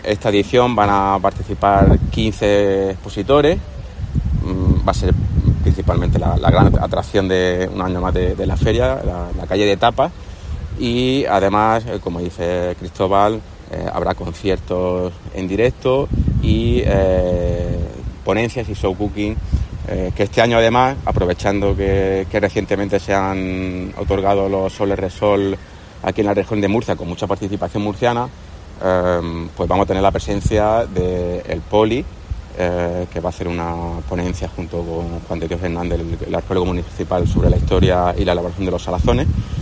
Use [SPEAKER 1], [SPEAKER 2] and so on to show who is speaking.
[SPEAKER 1] Esta edición van a participar 15 expositores. Va a ser principalmente la gran atracción de un año más de la feria, la calle de tapas. Y además, como dice Cristóbal, habrá conciertos en directo y ponencias y show cooking, que este año además, aprovechando que recientemente se han otorgado los Soles Resol aquí en la región de Murcia con mucha participación murciana, pues vamos a tener la presencia del Poli, que va a hacer una ponencia junto con Juan de Dios Hernández, el arqueólogo municipal, sobre la historia y la elaboración de los salazones.